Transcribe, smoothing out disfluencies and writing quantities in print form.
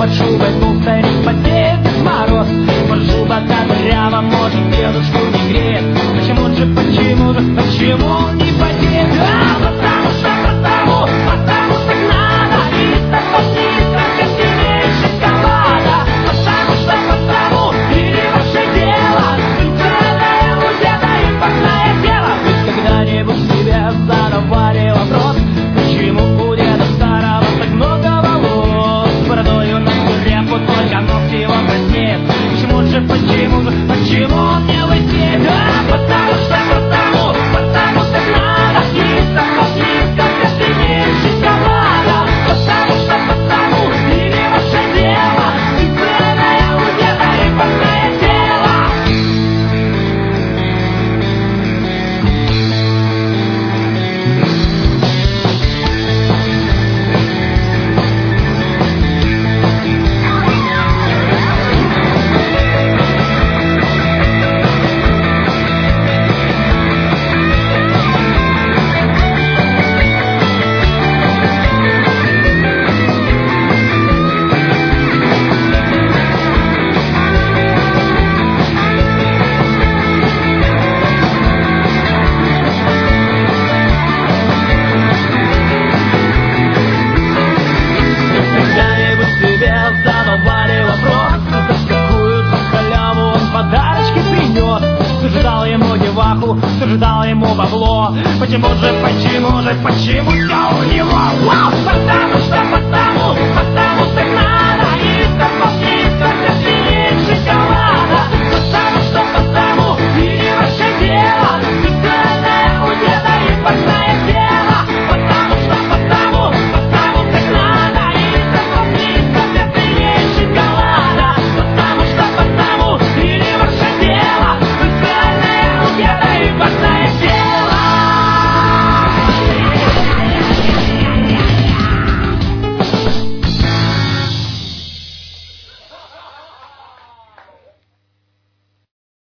под шубой двух старик потеет Дед Мороз. Под шуба прямо может дедушку не греет. Почему же, почему не потеет? Потому что надо и низко, как сильнее шоколада. Потому, или ваше дело, ценное у деда импортное дело. Вы когда-нибудь себе задавали вопрос, почему у деда старого так много волос? Бородою на репу только ногти его краснеет. Почему он не лысеет? Потому что надо низко, как сильнее шоколада. Потому, или ваше дело, ценное у деда импортное дело. Задавали вопрос, за какую-то халяву он подарочки принес. Кто же дал ему деваху, кто же дал ему бабло? Почему все у него?